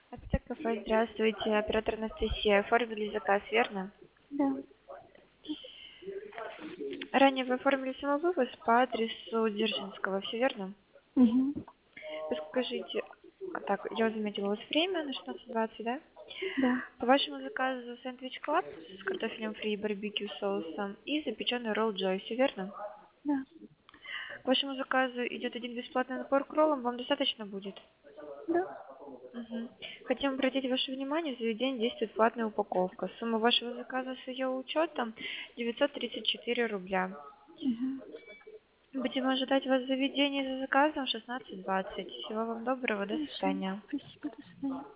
Аппетит кафе, здравствуйте. Оператор Анастасия. Оформили заказ, верно? Да. Ранее вы оформили самовывоз по адресу Дзержинского, все верно? Мгм. Подскажите, так, я заметила у вас время на 16:20, да? Да. По вашему заказу сэндвич клаб с картофелем фри и барбекю соусом и запеченный ролл Джой, все верно? Да. По вашему заказу идет один бесплатный набор к роллам, вам достаточно будет? Да. Мгм. Хотим обратить ваше внимание, в заведении действует платная упаковка. Сумма вашего заказа с ее учетом 934 рубля. Мгм. Будем ожидать вас в заведении за заказом в 16:20. Всего вам доброго, до Хорошо. свидания. Спасибо. До свидания.